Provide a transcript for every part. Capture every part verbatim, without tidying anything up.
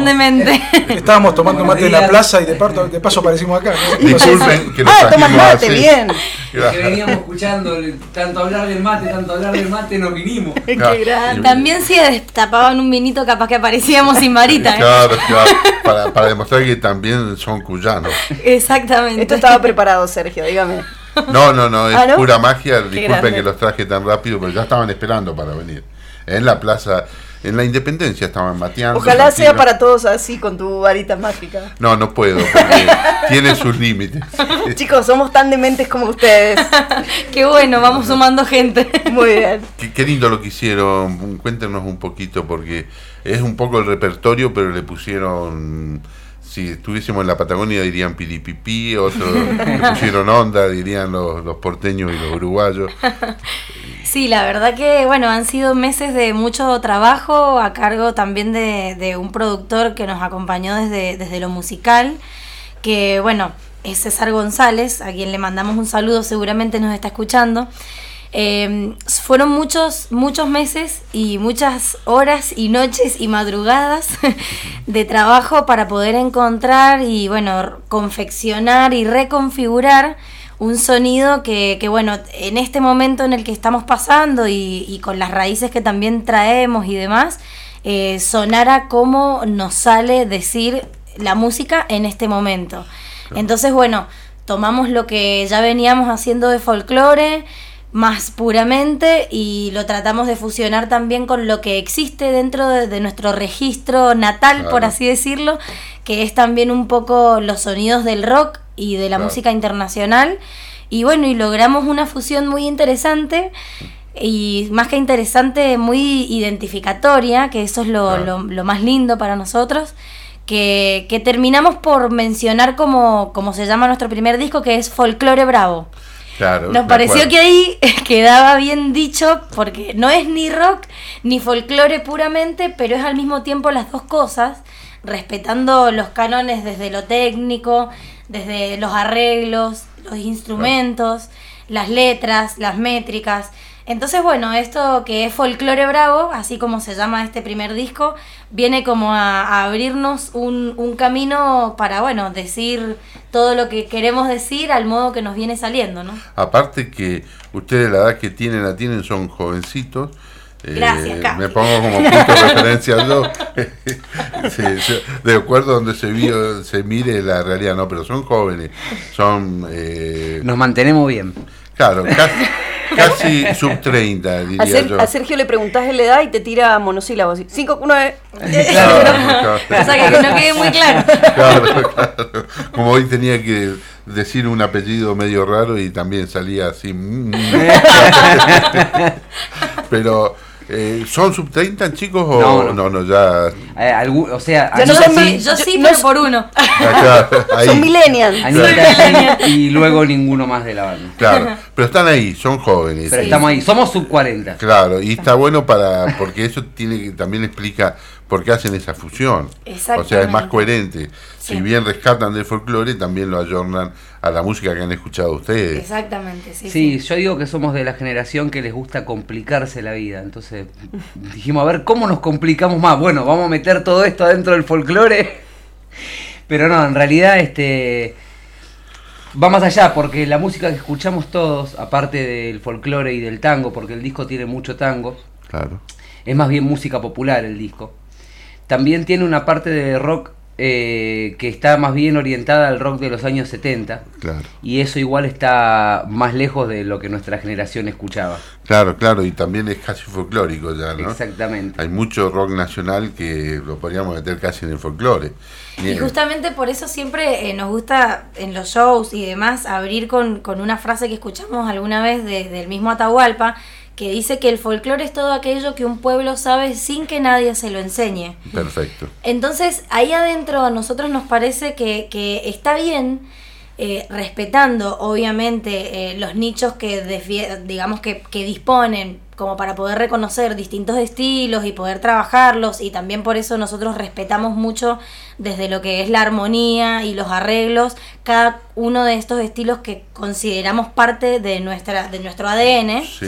demente. Estábamos tomando mate en la plaza y de, parto, de paso aparecimos acá, ¿no? Disculpen que lo Ah, toman trajimos mate, así. bien. Que veníamos escuchando tanto hablar del mate, tanto hablar del mate, nos vinimos. Claro. Qué grande. También si destapaban un vinito, capaz que aparecíamos sin varita. ¿eh? Claro, claro, para, para demostrar que también son cuyanos. Exactamente. Esto estaba preparado, Sergio, dígame. No, no, no, es ¿Ah, no? pura magia. Qué Disculpen grande. que los traje tan rápido, pero ya estaban esperando para venir. En la plaza, en la Independencia estaban mateando. Ojalá sea Argentina. para todos así, con tu varita mágica. No, no puedo, porque tiene sus límites. Chicos, somos tan dementes como ustedes. Qué bueno, vamos sumando gente. Muy bien. Qué, qué lindo lo que hicieron. Cuéntenos un poquito, porque es un poco el repertorio, pero le pusieron... Si estuviésemos en la Patagonia dirían piripipí, otros le pusieron onda, dirían los, los porteños y los uruguayos. Sí, la verdad que, bueno, han sido meses de mucho trabajo a cargo también de, de un productor que nos acompañó desde, desde lo musical, que, bueno, es César González, a quien le mandamos un saludo, seguramente nos está escuchando. Eh, fueron muchos, muchos meses y muchas horas y noches y madrugadas de trabajo para poder encontrar y, bueno, confeccionar y reconfigurar un sonido que, que, bueno, en este momento en el que estamos pasando y, y con las raíces que también traemos y demás, eh, sonara como nos sale decir la música en este momento. Entonces, bueno, tomamos lo que ya veníamos haciendo de folclore, más puramente, y lo tratamos de fusionar también con lo que existe dentro de, de nuestro registro natal, Claro. por así decirlo, que es también un poco los sonidos del rock y de la Claro. música internacional. Y bueno, y logramos una fusión muy interesante, y más que interesante, muy identificatoria, que eso es lo, Claro. lo, lo más lindo para nosotros, que, que terminamos por mencionar como, como se llama nuestro primer disco, que es Folclore Bravo. Claro, Nos me pareció acuerdo. que ahí quedaba bien dicho, porque no es ni rock ni folclore puramente, pero es al mismo tiempo las dos cosas, respetando los cánones desde lo técnico, desde los arreglos, los instrumentos, las letras, las métricas. Entonces, bueno, esto que es Folclore Bravo, así como se llama este primer disco, viene como a, a abrirnos un, un camino para, bueno, decir todo lo que queremos decir al modo que nos viene saliendo, ¿no? Aparte que ustedes la edad que tienen, la tienen, son jovencitos. Gracias, Eh, Cami. me pongo como punto de referencia yo. Sí, sí, de acuerdo a donde se vio, se mire la realidad, no, pero son jóvenes, son eh, Nos mantenemos bien. claro, casi, casi sub treinta, A, diría Ser- yo. a Sergio le preguntás la edad y te tira monosílabos. cinco, nueve. Claro, claro. O sea, que no quede muy claro. Claro, claro. Como hoy tenía que decir un apellido medio raro y también salía así. mm. Pero, eh, ¿son sub treinta, chicos? O No, no. no, no, ya. Eh, algún- o sea, Ya no Yo son Anita sí, mi- sí, yo sí, yo- pero no- por uno. Acá, ahí. Son millennials. Anita sí, y luego ninguno más de la banda. Claro, pero están ahí, son jóvenes. Pero Sí. estamos ahí, somos sub cuarenta. Claro, y está bueno para, porque eso tiene que también explica por qué hacen esa fusión. O sea, es más Exactamente. coherente. Sí. Si bien rescatan del folclore, también lo ayornan a la música que han escuchado ustedes. Exactamente, sí. Sí, yo digo que somos de la generación que les gusta complicarse la vida. Entonces dijimos, a ver, ¿cómo nos complicamos más? Bueno, vamos a meter todo esto adentro del folclore. Pero no, en realidad este va más allá, porque la música que escuchamos todos, aparte del folclore y del tango, porque el disco tiene mucho tango, Claro. es más bien música popular el disco. También tiene una parte de rock eh, que está más bien orientada al rock de los años setenta. Claro. Y eso igual está más lejos de lo que nuestra generación escuchaba. Claro, claro, y también es casi folclórico ya, ¿no? Exactamente. Hay mucho rock nacional que lo podríamos meter casi en el folclore. Y justamente por eso siempre eh, nos gusta en los shows y demás abrir con, con una frase que escuchamos alguna vez de- del mismo Atahualpa, que dice que el folclore es todo aquello que un pueblo sabe sin que nadie se lo enseñe. Perfecto. Entonces, ahí adentro a nosotros nos parece que, que está bien, eh, respetando obviamente eh, los nichos que defie- digamos que, que disponen como para poder reconocer distintos estilos y poder trabajarlos, y también por eso nosotros respetamos mucho desde lo que es la armonía y los arreglos, cada uno de estos estilos que consideramos parte de nuestra de nuestro A D N. Sí.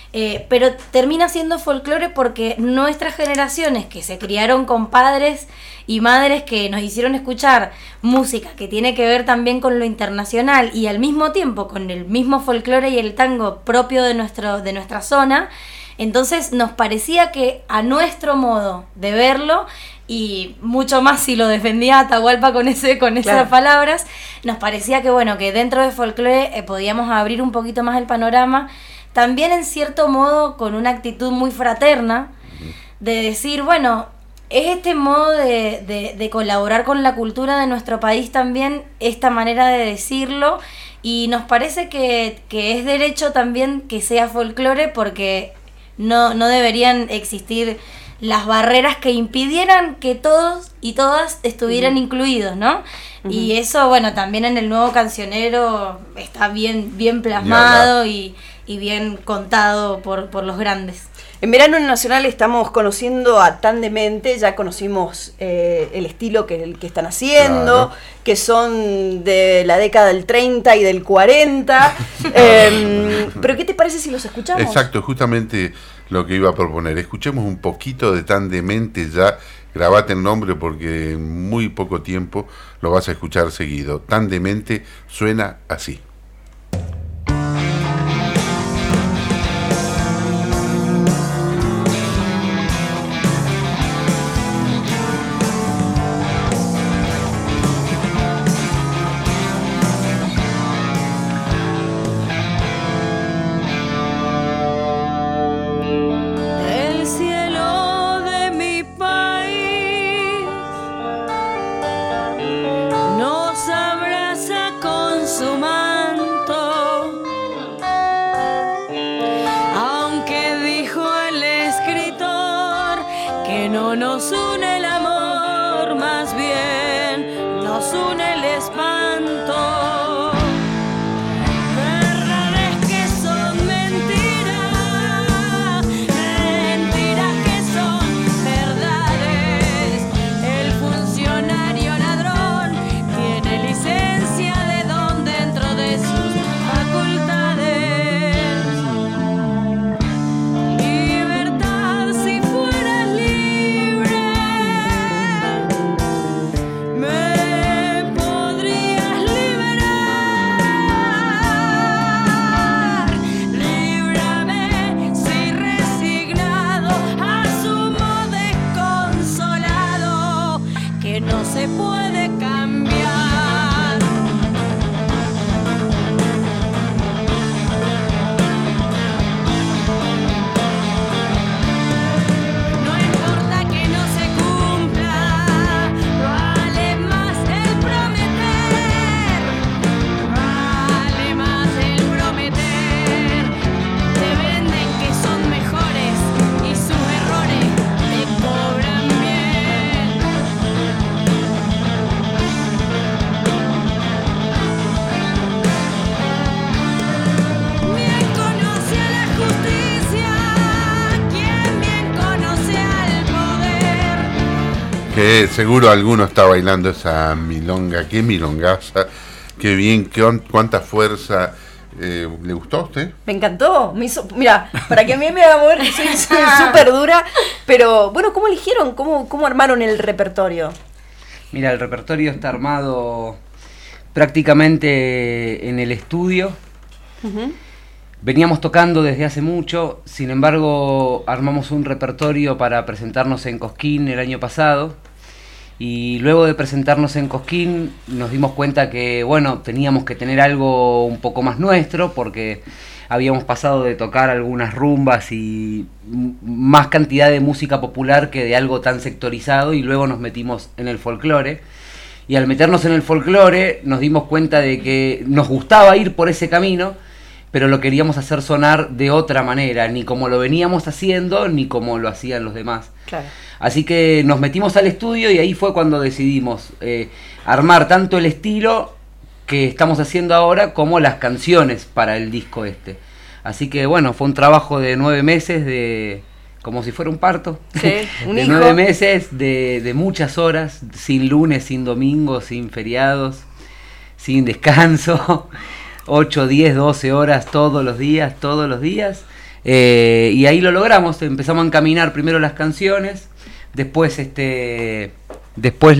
Eh, pero termina siendo folclore porque nuestras generaciones que se criaron con padres y madres que nos hicieron escuchar música que tiene que ver también con lo internacional y al mismo tiempo con el mismo folclore y el tango propio de, nuestro, de nuestra zona, entonces nos parecía que a nuestro modo de verlo, y mucho más si lo defendía Atahualpa con ese con esas Claro. palabras, nos parecía que bueno, que dentro de folclore eh, podíamos abrir un poquito más el panorama, también en cierto modo con una actitud muy fraterna, de decir, bueno, es este modo de, de, de colaborar con la cultura de nuestro país también, esta manera de decirlo, y nos parece que, que es derecho también que sea folclore porque no, no deberían existir las barreras que impidieran que todos y todas estuvieran uh-huh. incluidos, ¿no? Uh-huh. Y eso, bueno, también en el nuevo cancionero está bien, bien plasmado y, y bien contado por, por los grandes. En Verano Nacional estamos conociendo a Tan Demente, ya conocimos eh, el estilo que, que están haciendo, claro. que son de la década del treinta y del cuarenta. eh, pero ¿qué te parece si los escuchamos? Exacto, justamente lo que iba a proponer. Escuchemos un poquito de Tan Demente ya, grabate el nombre porque en muy poco tiempo lo vas a escuchar seguido. Tan Demente suena así. Que seguro alguno está bailando esa milonga, qué milongaza, qué bien, qué on, cuánta fuerza. Eh, ¿Le gustó a usted? Me encantó, me hizo, mira, para que a mí me haga mover, soy súper dura, pero bueno, ¿cómo eligieron? ¿Cómo, cómo armaron el repertorio? Mira, el repertorio está armado prácticamente en el estudio. Uh-huh. Veníamos tocando desde hace mucho, sin embargo armamos un repertorio para presentarnos en Cosquín el año pasado y luego de presentarnos en Cosquín nos dimos cuenta que bueno, teníamos que tener algo un poco más nuestro porque habíamos pasado de tocar algunas rumbas y más cantidad de música popular que de algo tan sectorizado y luego nos metimos en el folclore. Y al meternos en el folclore nos dimos cuenta de que nos gustaba ir por ese camino, pero lo queríamos hacer sonar de otra manera, ni como lo veníamos haciendo, ni como lo hacían los demás. Claro. Así que nos metimos al estudio y ahí fue cuando decidimos eh, armar tanto el estilo que estamos haciendo ahora como las canciones para el disco este. Así que bueno, fue un trabajo de nueve meses, de como si fuera un parto. Sí, un de hijo. nueve meses, de, de muchas horas, sin lunes, sin domingos, sin feriados, sin descanso. ocho, diez, doce horas todos los días, todos los días, Eh, y ahí lo logramos, empezamos a encaminar primero las canciones, después este después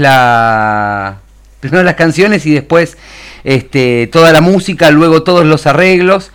la primero las canciones y después este toda la música, luego todos los arreglos,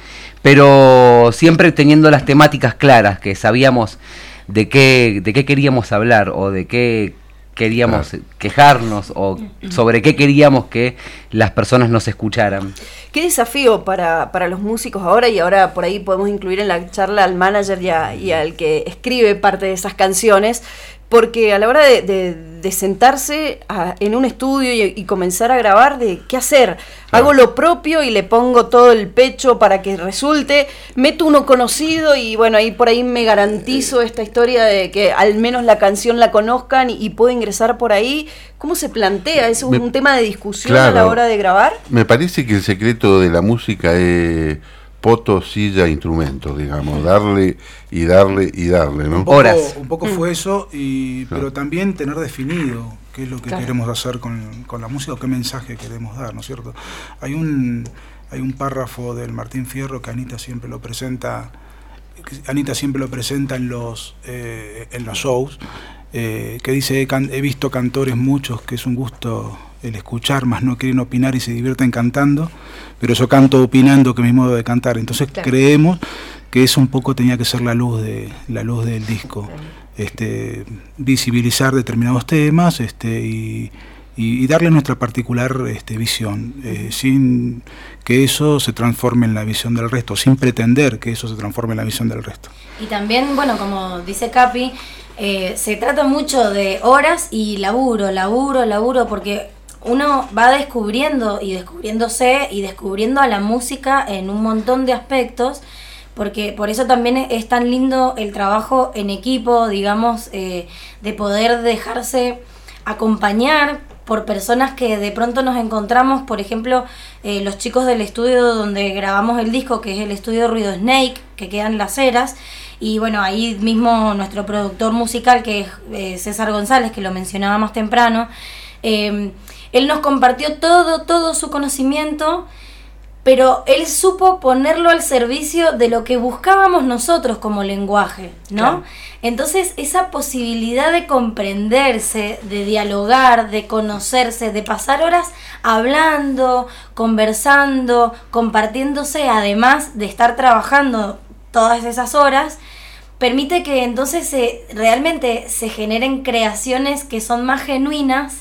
pero siempre teniendo las temáticas claras, que sabíamos de qué de qué queríamos hablar o de qué queríamos claro. quejarnos o sobre qué queríamos que las personas nos escucharan. Qué desafío para, para los músicos ahora, y ahora por ahí podemos incluir en la charla al manager y, a, y al que escribe parte de esas canciones, porque a la hora de, de, de sentarse a, en un estudio y, y comenzar a grabar, de qué hacer, hago lo propio y le pongo todo el pecho para que resulte, meto uno conocido y bueno, ahí por ahí me garantizo esta historia de que al menos la canción la conozcan y, y puedo ingresar por ahí. ¿Cómo se plantea? ¿Es un, me, un tema de discusión claro, a la hora de grabar? Me parece que el secreto de la música es poto, silla, instrumentos, digamos, darle y darle y darle, ¿no? Un poco, Horas. Un poco fue eso, y, pero también tener definido qué es lo que claro. queremos hacer con, con la música o qué mensaje queremos dar, ¿no es cierto? Hay un, hay un párrafo del Martín Fierro que Anita siempre lo presenta, Anita siempre lo presenta en los, eh, en los shows, eh, que dice, he, can, he visto cantores muchos que es un gusto el escuchar, más no quieren opinar y se divierten cantando, pero yo canto opinando, que es mi modo de cantar. Entonces claro. creemos que eso un poco tenía que ser la luz de la luz del disco, este, visibilizar determinados temas, este, y, y, y darle nuestra particular este, visión, eh, sin que eso se transforme en la visión del resto, sin pretender que eso se transforme en la visión del resto. Y también, bueno, como dice Capi, eh, se trata mucho de horas y laburo, laburo, laburo, porque uno va descubriendo y descubriéndose y descubriendo a la música en un montón de aspectos, porque por eso también es tan lindo el trabajo en equipo, digamos, eh, de poder dejarse acompañar por personas que de pronto nos encontramos, por ejemplo, eh, los chicos del estudio donde grabamos el disco, que es el estudio Ruido Snake, que queda en Las Heras, y bueno, ahí mismo nuestro productor musical, que es eh, César González, que lo mencionaba más temprano, eh, él nos compartió todo, todo su conocimiento, pero él supo ponerlo al servicio de lo que buscábamos nosotros como lenguaje, ¿no? Claro. Entonces, esa posibilidad de comprenderse, de dialogar, de conocerse, de pasar horas hablando, conversando, compartiéndose, además de estar trabajando todas esas horas, permite que entonces se, realmente se generen creaciones que son más genuinas.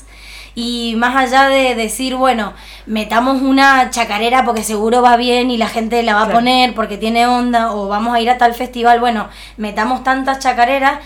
Y más allá de decir, bueno, metamos una chacarera porque seguro va bien y la gente la va a claro. poner porque tiene onda, o vamos a ir a tal festival, bueno, metamos tantas chacareras,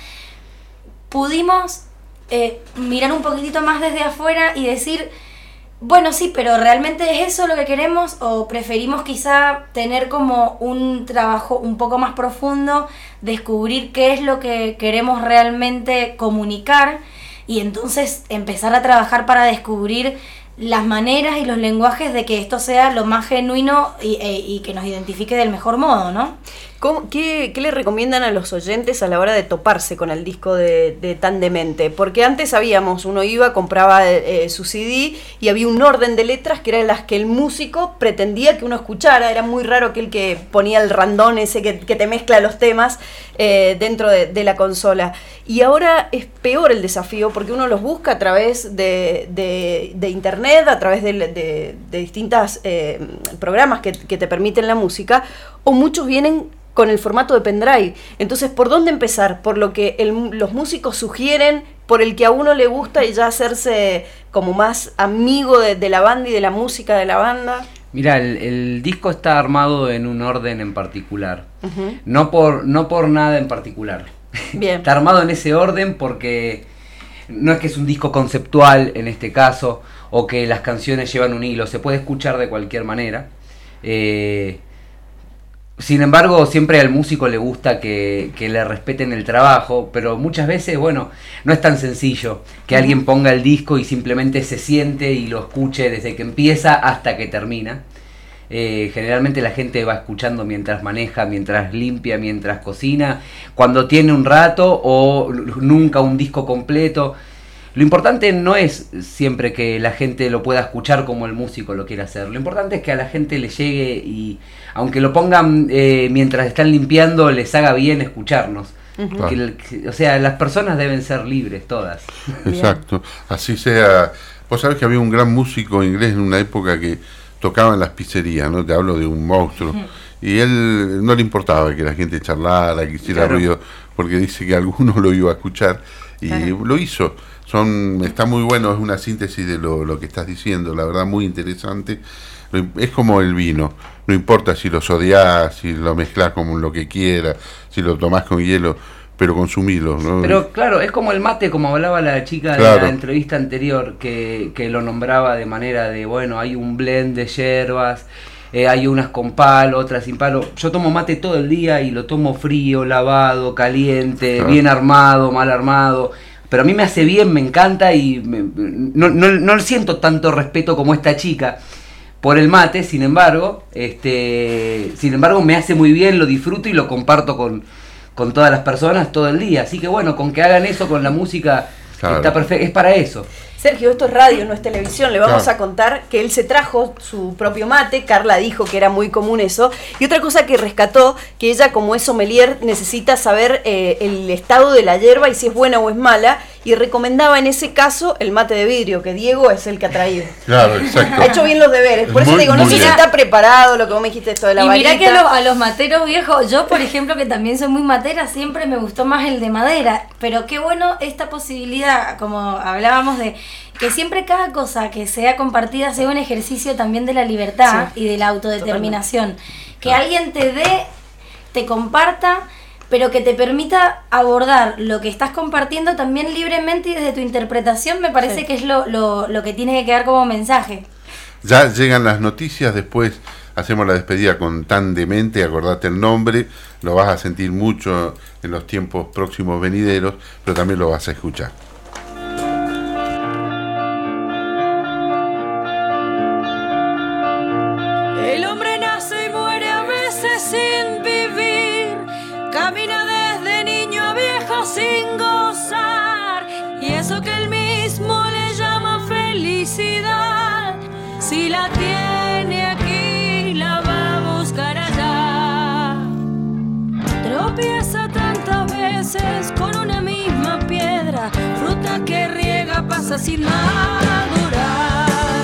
pudimos eh, mirar un poquitito más desde afuera y decir, bueno, sí, pero ¿realmente es eso lo que queremos? ¿O preferimos quizá tener como un trabajo un poco más profundo, descubrir qué es lo que queremos realmente comunicar? Y entonces empezar a trabajar para descubrir las maneras y los lenguajes de que esto sea lo más genuino y, e, y que nos identifique del mejor modo, ¿no? ¿Cómo, qué, ¿Qué le recomiendan a los oyentes a la hora de toparse con el disco de, de Tan Demente? Porque antes sabíamos, uno iba, compraba eh, su C D y había un orden de letras que eran las que el músico pretendía que uno escuchara. Era muy raro aquel que ponía el randón ese que, que te mezcla los temas eh, dentro de, de la consola. Y ahora es peor el desafío porque uno los busca a través de, de, de internet, a través de, de, de distintos eh, programas que, que te permiten la música, o muchos vienen con el formato de pendrive. Entonces, ¿por dónde empezar? ¿Por lo que el, los músicos sugieren? ¿Por el que a uno le gusta y ya hacerse como más amigo de, de la banda y de la música de la banda? Mira, el, el disco está armado en un orden en particular. Uh-huh. No por, no por nada en particular. Bien. Está armado en ese orden porque no es que es un disco conceptual en este caso, o que las canciones llevan un hilo. Se puede escuchar de cualquier manera. Eh... Sin embargo, siempre al músico le gusta que, que le respeten el trabajo, pero muchas veces, bueno, no es tan sencillo que alguien ponga el disco y simplemente se siente y lo escuche desde que empieza hasta que termina. Eh, generalmente la gente va escuchando mientras maneja, mientras limpia, mientras cocina, cuando tiene un rato o nunca un disco completo. lo importante no es siempre que la gente lo pueda escuchar como el músico lo quiere hacer. Lo importante es que a la gente le llegue y, aunque lo pongan eh, mientras están limpiando, les haga bien escucharnos. Uh-huh. que, que, o sea, las personas deben ser libres todas. Exacto. Así sea. Vos sabés que había un gran músico inglés en una época que tocaba en las pizzerías, ¿no? Te hablo de un monstruo. Uh-huh. Y él no le importaba que la gente charlara, que hiciera claro. ruido, porque dice que alguno lo iba a escuchar. Y claro. lo hizo. Son, está muy bueno, es una síntesis de lo, lo que estás diciendo, la verdad muy interesante. Es como el vino, no importa si lo odiás, si lo mezclás con lo que quieras, si lo tomás con hielo, pero consumilo, ¿no? Pero claro, es como el mate, como hablaba la chica claro. de la entrevista anterior, que, que lo nombraba de manera de, bueno, hay un blend de hierbas, eh, hay unas con palo, otras sin palo. Yo tomo mate todo el día y lo tomo frío, lavado, caliente, claro. bien armado, mal armado. Pero a mí me hace bien, me encanta y me, no, no, no siento tanto respeto como esta chica por el mate, sin embargo, este, sin embargo me hace muy bien, lo disfruto y lo comparto con, con todas las personas todo el día. Así que bueno, con que hagan eso con la música, claro. está perfecto, es para eso. Sergio, esto es radio, no es televisión, le vamos claro. a contar que él se trajo su propio mate, Carla dijo que era muy común eso, y otra cosa que rescató, que ella como es sommelier necesita saber eh, el estado de la hierba y si es buena o es mala, y recomendaba en ese caso el mate de vidrio, que Diego es el que ha traído. Claro, exacto. Ha hecho bien los deberes, por eso muy, te digo, no sé bien. si está preparado lo que vos me dijiste esto de la y varita. Y mirá que a los, a los materos viejos, yo por ejemplo que también soy muy matera, siempre me gustó más el de madera, pero qué bueno esta posibilidad, como hablábamos de que siempre cada cosa que sea compartida sea un ejercicio también de la libertad sí, y de la autodeterminación. Totalmente. Que claro. alguien te dé, te comparta, pero que te permita abordar lo que estás compartiendo también libremente y desde tu interpretación, me parece sí. que es lo, lo, lo que tiene que quedar como mensaje. Ya llegan las noticias, después hacemos la despedida con Tan Demente, acordate el nombre, lo vas a sentir mucho en los tiempos próximos venideros, pero también lo vas a escuchar. El hombre nace y muere a veces sin vivir, camina desde niño a viejo sin gozar, y eso que él mismo le llama felicidad, si la tiene aquí la va a buscar allá. Tropieza tantas veces con una misma piedra, fruta que riega pasa sin madurar.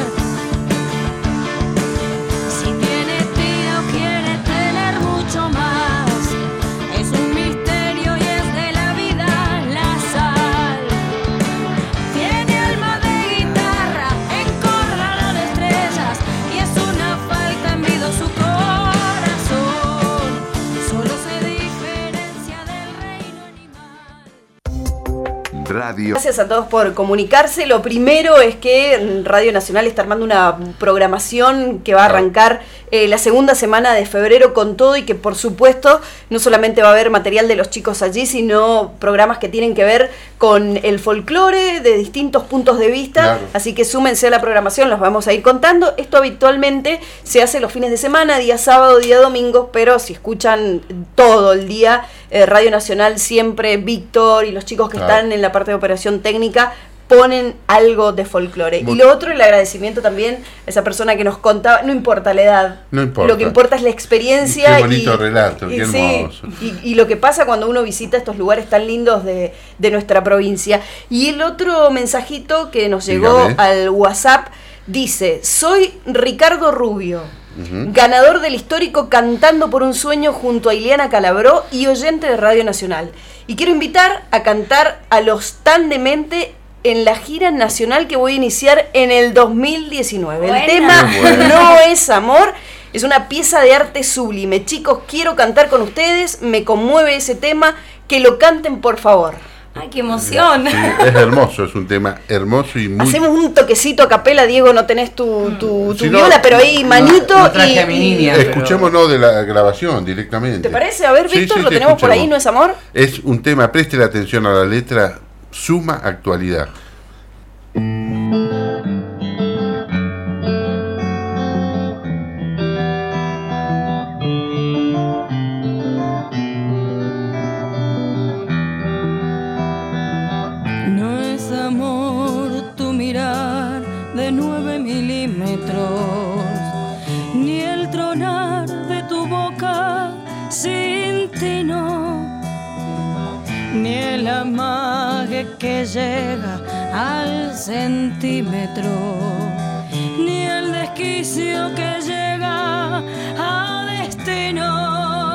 Radio. Gracias a todos por comunicarse. Lo primero es que Radio Nacional está armando una programación que va a arrancar eh, la segunda semana de febrero con todo y que por supuesto no solamente va a haber material de los chicos allí, sino programas que tienen que ver con el folclore de distintos puntos de vista. Claro. Así que súmense a la programación, los vamos a ir contando. Esto habitualmente se hace los fines de semana, día sábado, día domingo, pero si escuchan todo el día, eh, Radio Nacional siempre, Víctor y los chicos que claro. están en la parte de operación técnica ponen algo de folclore. Y lo otro, el agradecimiento también a esa persona que nos contaba, no importa la edad, no importa. Lo que importa es la experiencia. Qué bonito y, relato, y, qué hermoso. Sí, y, y lo que pasa cuando uno visita estos lugares tan lindos de, de nuestra provincia. Y el otro mensajito que nos llegó Dígame. al WhatsApp dice: soy Ricardo Rubio, uh-huh. ganador del histórico Cantando por un Sueño junto a Ileana Calabró y oyente de Radio Nacional. Y quiero invitar a cantar a los Tan Demente en la gira nacional que voy a iniciar en el dos mil diecinueve. Buena. El tema bueno. No es amor, es una pieza de arte sublime. Chicos, quiero cantar con ustedes, me conmueve ese tema, que lo canten por favor. ¡Ay, qué emoción! Sí, es hermoso, es un tema hermoso y muy... Hacemos un toquecito a capela, Diego, no tenés tu, tu, tu si viola, no, pero ahí manito no, no y... a mi niña, escuchémonos pero... de la grabación directamente. ¿Te parece? A ver, Víctor, sí, sí, lo tenemos escuchemos. Por ahí, ¿no es amor? Es un tema, preste la atención a la letra, suma actualidad. No es amor de nueve milímetros, ni el tronar de tu boca sin tino, ni el amague que llega al centímetro, ni el desquicio que llega a destino.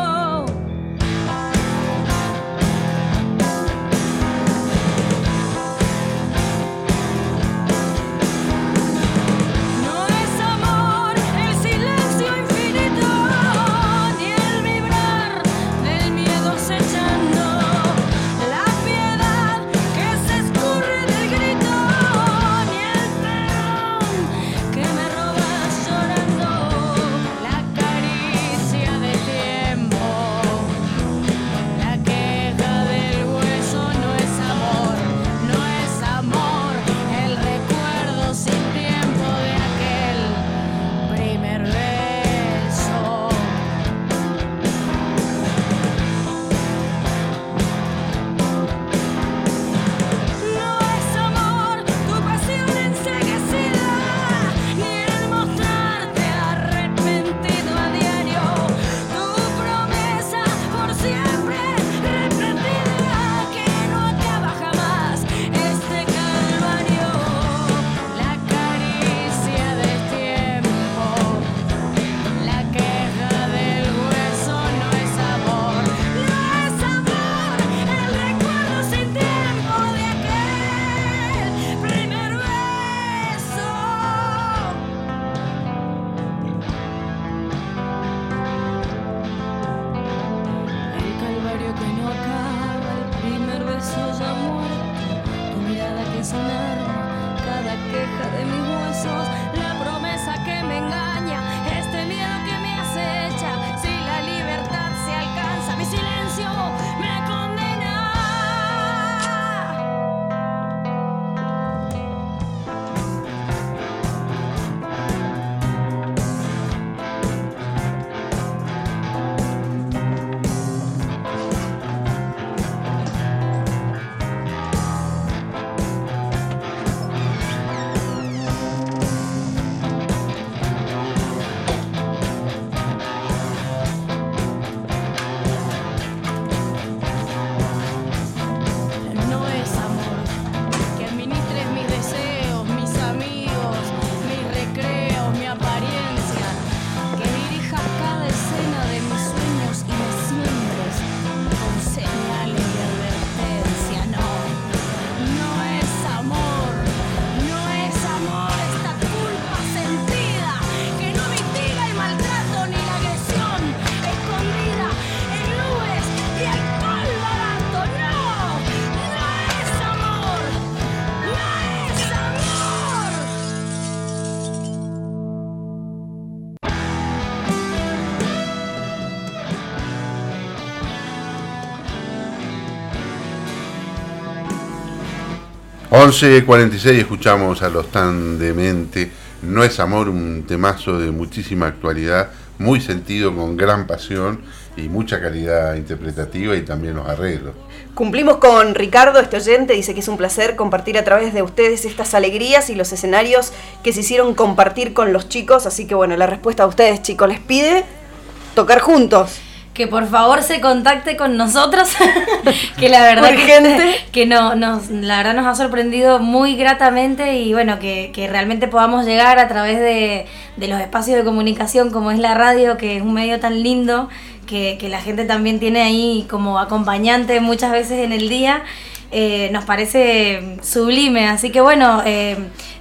once cuarenta y seis escuchamos a Los Tan Demente. No es amor, un temazo de muchísima actualidad, muy sentido, con gran pasión y mucha calidad interpretativa y también los arreglos. Cumplimos con Ricardo, este oyente, dice que es un placer compartir a través de ustedes estas alegrías y los escenarios que se hicieron compartir con los chicos, así que bueno, la respuesta a ustedes, chicos, les pide tocar juntos. Que por favor se contacte con nosotros, que la verdad Urgente. que, que no, nos, la verdad nos ha sorprendido muy gratamente y bueno, que, que realmente podamos llegar a través de, de los espacios de comunicación como es la radio, que es un medio tan lindo, que, que la gente también tiene ahí como acompañante muchas veces en el día, eh, nos parece sublime, así que bueno, eh,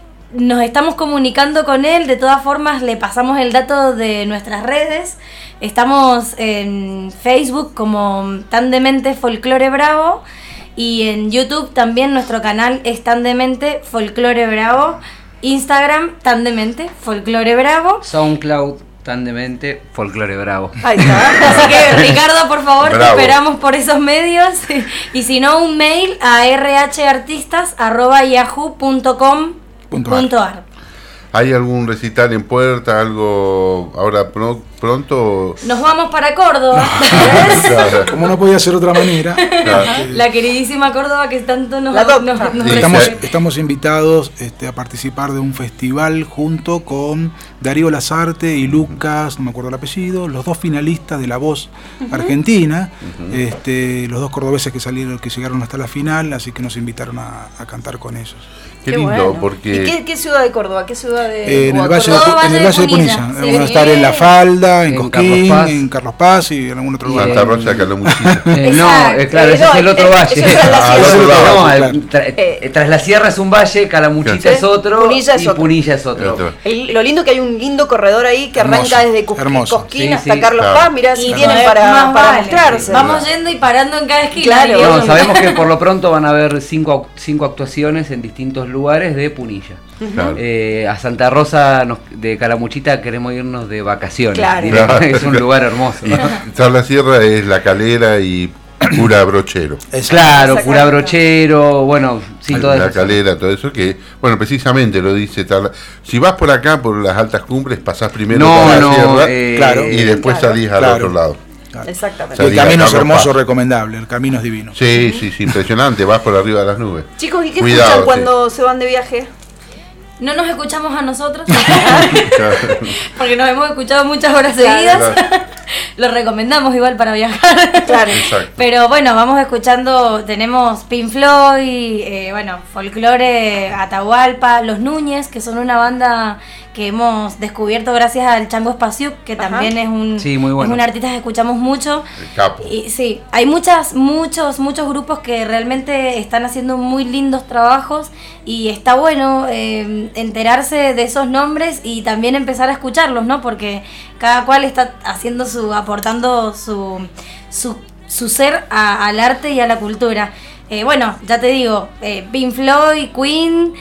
nos estamos comunicando con él, de todas formas le pasamos el dato de nuestras redes. Estamos en Facebook como Tan Demente Folclore Bravo y en YouTube también nuestro canal es Tan Demente Folclore Bravo, Instagram Tan Demente Folclore Bravo, SoundCloud Tan Demente Folclore Bravo. Ahí está. Así que Ricardo, por favor, Bravo. te esperamos por esos medios y si no un mail a r h artistas arroba yahoo punto com punto a r. ¿Hay algún recital en puerta, algo ahora pro, pronto? Nos vamos para Córdoba. Claro. Como no podía ser de otra manera. Claro. La queridísima Córdoba que tanto nos, La nos, docta. nos Sí, Estamos, sí. estamos invitados este, a participar de un festival junto con Darío Lazarte y Lucas, no me acuerdo el apellido, los dos finalistas de La Voz Argentina, uh-huh. este, los dos cordobeses que salieron, que llegaron hasta la final, así que nos invitaron a, a cantar con ellos. Qué, Qué lindo, bueno. porque... ¿Y qué, qué ciudad de Córdoba? ¿Qué ciudad de Eh, en, el o valle de, Córdoba, en el Valle de Punilla. Punilla. Sí. Vamos a estar en La Falda, en, En Cosquín, Carlos Paz. en Carlos Paz y en algún otro Y lugar. Santa Rosa, Calamuchita. Eh, no, Exacto. eh, claro, ese Eh, es el no, otro eh, valle. eso es tras la Ah, sierra. el otro lado, No, claro. eh, tra- Eh, eh, tras la sierra es un valle, Calamuchita Sí. es otro Punilla es y otro. Punilla es otro. Otro. El- lo lindo que hay un lindo corredor ahí que Hermoso, arranca desde Cusquín, hermoso. Cosquín Sí, hasta sí, Carlos claro. Paz. Mirá, si Y tienen no, para, más para vale. mostrarse. Vamos yendo y parando en cada esquina. Claro. diría No, uno. sabemos que por lo pronto van a haber cinco, au- cinco actuaciones en distintos lugares de Punilla. Claro. Eh, a Santa Rosa nos- de Calamuchita queremos irnos de vacaciones. Claro. Directo. Claro. Es un lugar hermoso. Y tras la sierra es La Calera y Cura Brochero. Claro, Exacto. Cura Brochero, bueno, sí, todas La esas. Calera, todo eso que, bueno, precisamente lo dice tal. Si vas por acá, por las altas cumbres, pasás primero No, por la no, sierra eh, Claro. y después Claro. salís al Claro. otro lado. Exactamente. O El sea, camino es Carlos hermoso, Paz. recomendable, el camino es divino. Sí, sí, sí, impresionante, vas por arriba de las nubes. Chicos, ¿y qué Cuidado, escuchan sí. cuando se van de viaje? No nos escuchamos a nosotros, Claro. porque nos hemos escuchado muchas horas Claro. seguidas. Claro. Lo recomendamos igual para viajar. Claro. Exacto. Pero bueno, vamos escuchando, tenemos Pink Floyd, eh, bueno, folclore, Atahualpa, Los Núñez, que son una banda que hemos descubierto gracias al Chango Espacio, que Ajá. también es un, Sí, muy bueno. es un artista que escuchamos mucho. El capo. Y sí, hay muchas, muchos, muchos grupos que realmente están haciendo muy lindos trabajos y está bueno eh, enterarse de esos nombres y también empezar a escucharlos, ¿no? Porque cada cual está haciendo su, aportando su, su, su ser a- al arte y a la cultura. Eh, bueno, ya te digo, eh, Pink Floyd, Queen,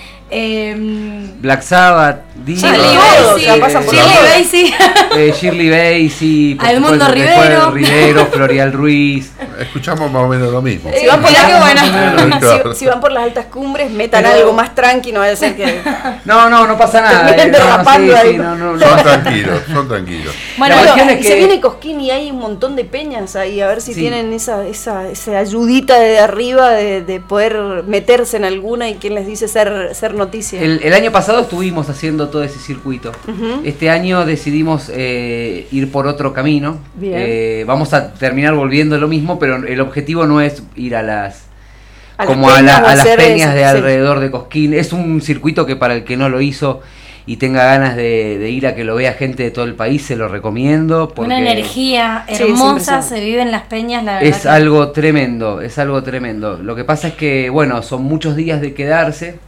eh, Black Sabbath, Dio, Shirley Todos, Bassey, o sea, pasan por Shirley la- Bassey. eh, Shirley Bassey, por Al Mundo supuesto, después Rivero. Rivero, Florial Ruiz. Escuchamos más o menos lo mismo. Si van por la- qué bueno. Claro. Si, si van por las altas cumbres, metan Pero- algo más tranqui, no vaya a ser que... No, no, no pasa nada. Terminen eh, no, derrapando sí, ahí. sí, no, no, no. Son tranquilos, son tranquilos. Bueno, La Bueno, cuestión es y que- se viene Cosquín y hay un montón de peñas ahí, a ver si Sí. tienen esa, esa, esa ayudita de arriba de, de poder meterse en alguna y quien les dice ser, ser noticia. El, el año pasado estuvimos haciendo todo ese circuito. Ujú. Este año decidimos eh, ir por otro camino. Bien. Eh, vamos a terminar volviendo lo mismo, pero el objetivo no es ir a las A las como a, la- peñas o a las hacer peñas eso, de sí. alrededor de Cosquín. Es un circuito que para el que no lo hizo y tenga ganas de, de ir a que lo vea gente de todo el país, se lo recomiendo. Porque una energía Sí, es hermosa impresionante. se vive en las peñas, la verdad. es que- algo tremendo, es algo tremendo. Lo que pasa es que, bueno, son muchos días de quedarse.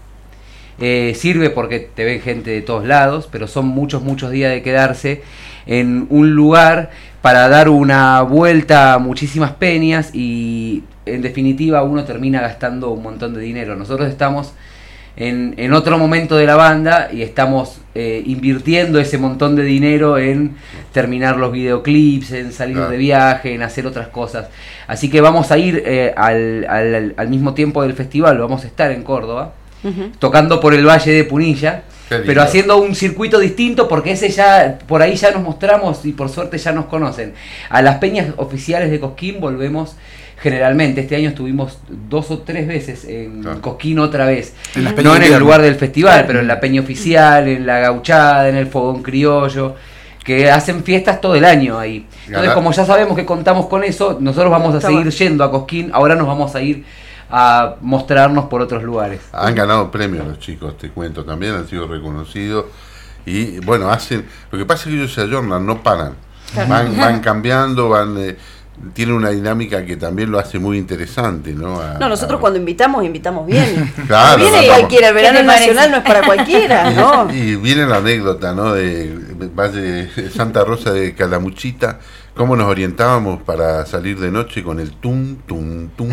Eh, sirve porque te ven gente de todos lados, pero son muchos, muchos días de quedarse en un lugar para dar una vuelta a muchísimas peñas y en definitiva uno termina gastando un montón de dinero. Nosotros estamos en, en otro momento de la banda y estamos eh, invirtiendo ese montón de dinero en terminar los videoclips, en salir Claro. de viaje, en hacer otras cosas. Así que vamos a ir eh, al, al, al mismo tiempo del festival, vamos a estar en Córdoba, Ujú. tocando por el Valle de Punilla, Qué lindo. pero haciendo un circuito distinto porque ese ya, por ahí ya nos mostramos y por suerte ya nos conocen. A las peñas oficiales de Cosquín volvemos generalmente. Este año estuvimos dos o tres veces en Claro. Cosquín otra vez. En las peñas No de en el invierno. lugar del festival, pero en la peña oficial, en la gauchada, en el fogón criollo, que hacen fiestas todo el año ahí. Entonces, Ganar- como ya sabemos que contamos con eso, nosotros vamos a Está seguir bueno. yendo a Cosquín. Ahora nos vamos a ir a mostrarnos por otros lugares. Han ganado premios los chicos, te cuento, también han sido reconocidos. Y bueno, hacen. Lo que pasa es que ellos se ayornan, no paran. Van, van cambiando, van. Eh, tienen una dinámica que también lo hace muy interesante, ¿no? A- No, nosotros a- cuando invitamos, invitamos bien. Claro, no viene no, no. cualquiera, el verano ¿Qué te parece? nacional no es para cualquiera, ¿no? Y, y viene la anécdota, ¿no? De Valle de Santa Rosa de Calamuchita, cómo nos orientábamos para salir de noche con el tum, tum, tum.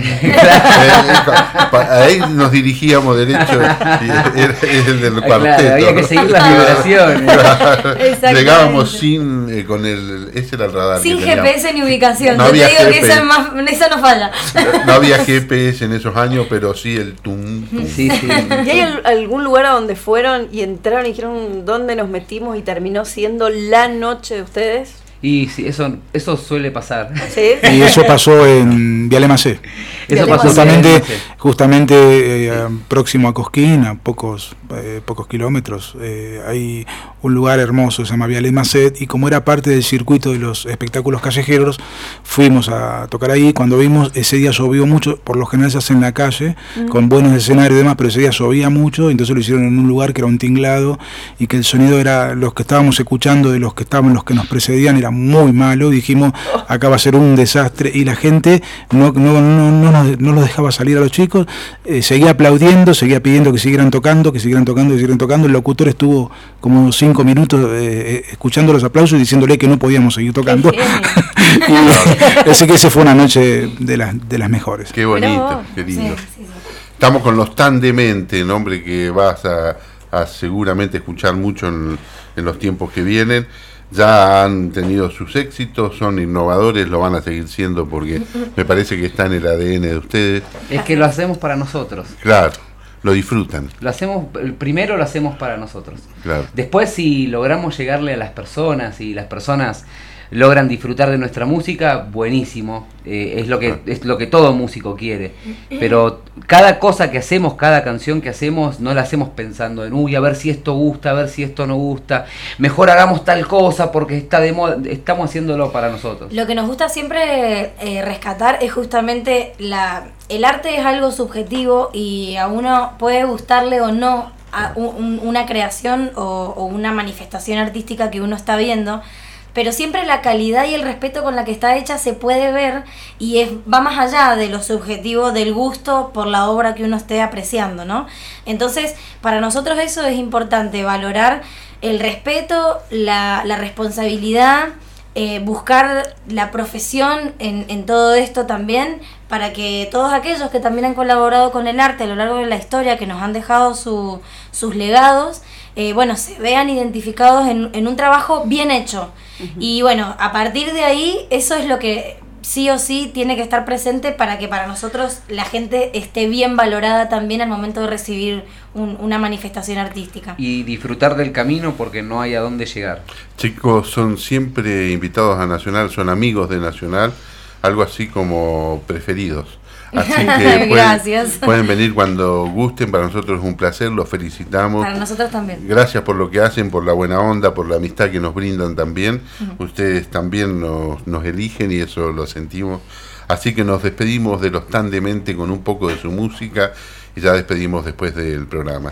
Ahí nos dirigíamos derecho, y era, era el del cuarteto. Claro, había que seguir las vibraciones. Claro. Llegábamos sin, eh, con el, ese era el radar. Sin G P S ni ubicación, no yo te había digo G P S. que esa, es más, esa no falla. No había G P S en esos años, pero sí el tum, tum. Sí, sí. ¿Y hay al- algún lugar a donde fueron y entraron y dijeron dónde nos metimos y terminó siendo la noche de ustedes? Y sí, eso, eso suele pasar. ¿Sí? Y eso pasó en Viale Macé. Eso Viale pasó Macé. Justamente, en- sí. justamente eh, próximo a Cosquín, a pocos, eh, pocos kilómetros, eh, hay un lugar hermoso, se llama Viale Macé, y como era parte del circuito de los espectáculos callejeros, fuimos a tocar ahí. Cuando vimos, ese día llovió mucho, por lo general se hace en la calle, Mm. con buenos escenarios y demás, pero ese día llovía mucho, entonces lo hicieron en un lugar que era un tinglado, y que el sonido era, los que estábamos escuchando de los que estaban, los que nos precedían, era muy malo. Dijimos, acá va a ser un desastre, y la gente no, no, no, no, nos- no los dejaba salir a los chicos, eh, seguía aplaudiendo, seguía pidiendo que siguieran tocando, que siguieran tocando, que siguieran tocando. El locutor estuvo como cinco minutos eh, eh, escuchando los aplausos y diciéndole que no podíamos seguir tocando. Qué genio. Y, así que esa fue una noche de las, de las mejores. Qué bonito, Mirá vos. qué lindo. Sí, sí, sí. Estamos con los Tan Demente, nombre que vas a, a seguramente escuchar mucho en, en los tiempos que vienen. Ya han tenido sus éxitos, son innovadores, lo van a seguir siendo porque me parece que está en el A D N de ustedes. Es que lo hacemos para nosotros. Claro, lo disfrutan, Lo hacemos, el primero lo hacemos para nosotros. claro. Después, si logramos llegarle a las personas y las personas logran disfrutar de nuestra música, buenísimo. Eh, es lo que es lo que todo músico quiere. Pero cada cosa que hacemos, cada canción que hacemos, no la hacemos pensando en, uy, a ver si esto gusta, a ver si esto no gusta. Mejor hagamos tal cosa porque está de moda. Estamos haciéndolo para nosotros. Lo que nos gusta siempre eh, rescatar es justamente la... El arte es algo subjetivo y a uno puede gustarle o no a un- una creación o, o una manifestación artística que uno está viendo, pero siempre la calidad y el respeto con la que está hecha se puede ver y es, va más allá de lo subjetivo del gusto por la obra que uno esté apreciando, ¿no? Entonces, para nosotros eso es importante, valorar el respeto, la, la responsabilidad, eh, buscar la profesión en, en todo esto también, para que todos aquellos que también han colaborado con el arte a lo largo de la historia, que nos han dejado su, sus legados, eh, bueno, se vean identificados en, en un trabajo bien hecho. Uh-huh. Y bueno, a partir de ahí, eso es lo que sí o sí tiene que estar presente para que para nosotros la gente esté bien valorada también al momento de recibir un, una manifestación artística. Y disfrutar del camino porque no hay a dónde llegar. Chicos, son siempre invitados a Nacional, son amigos de Nacional, algo así como preferidos. Así que Gracias. pueden, pueden venir cuando gusten, para nosotros es un placer, los felicitamos. Para nosotros también. Gracias por lo que hacen, por la buena onda, por la amistad que nos brindan también. Uh-huh. Ustedes también nos, nos eligen y eso lo sentimos. Así que nos despedimos de los Tan Demente con un poco de su música y ya despedimos después del programa.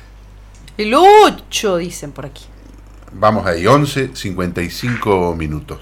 Y Lucho, dicen por aquí. Vamos ahí, once cincuenta y cinco minutos.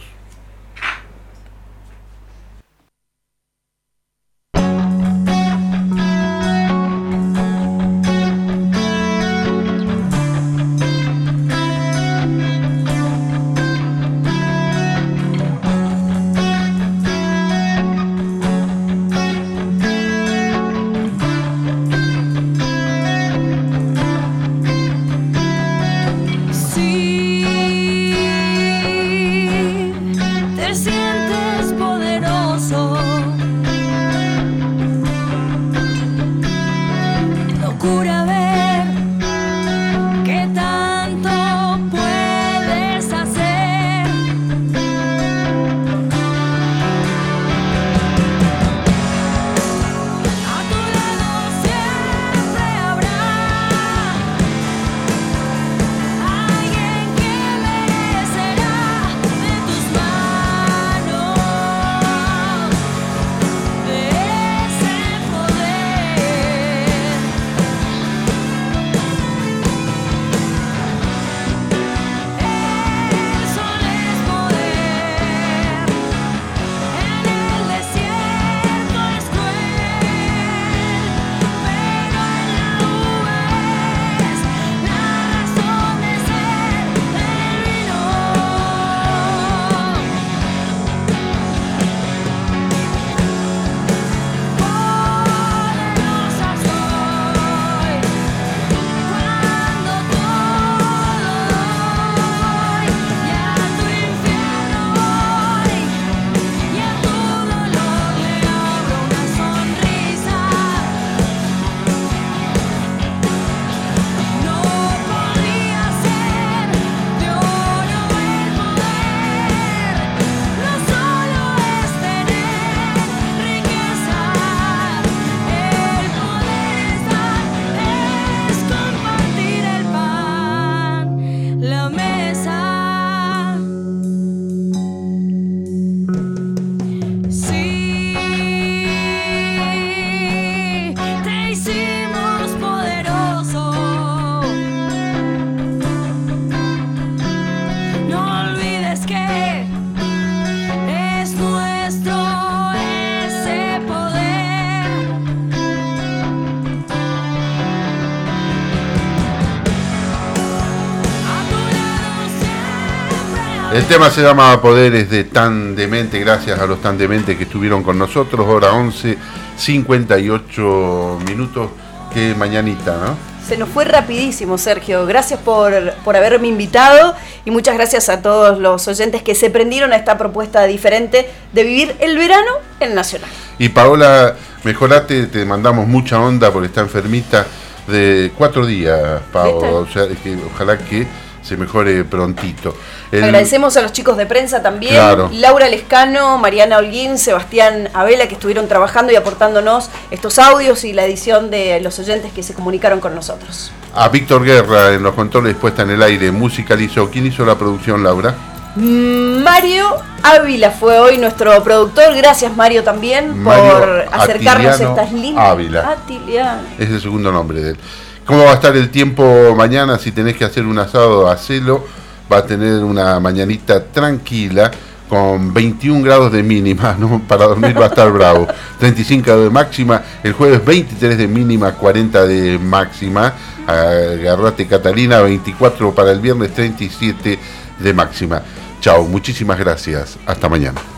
El tema se llama Poderes de Tan Demente, gracias a los Tan Dementes que estuvieron con nosotros, hora once, cincuenta y ocho minutos, qué mañanita, ¿no? Se nos fue rapidísimo, Sergio. Gracias por, por haberme invitado y muchas gracias a todos los oyentes que se prendieron a esta propuesta diferente de vivir el verano en Nacional. Y Paola Mejorate, te mandamos mucha onda porque está enfermita de cuatro días, Paola. O sea, que ojalá que se mejore prontito. El... Agradecemos a los chicos de prensa también, claro. Laura Lescano, Mariana Holguín, Sebastián Abela, que estuvieron trabajando y aportándonos estos audios y la edición de los oyentes que se comunicaron con nosotros. A Víctor Guerra en los controles, puesta en el aire, musicalizó. ¿Quién hizo la producción, Laura? Mario Ávila fue hoy nuestro productor. Gracias, Mario, también Mario por acercarnos Atiliano a estas lindas. Ávila. Atiliano. Es el segundo nombre de él. ¿Cómo va a estar el tiempo mañana? Si tenés que hacer un asado, hacelo. Va a tener una mañanita tranquila con veintiún grados de mínima, ¿no? Para dormir va a estar bravo. treinta y cinco de máxima, el jueves veintitrés de mínima, cuarenta de máxima. Agarrate, Catalina, veinticuatro para el viernes, treinta y siete de máxima. Chao, muchísimas gracias. Hasta mañana.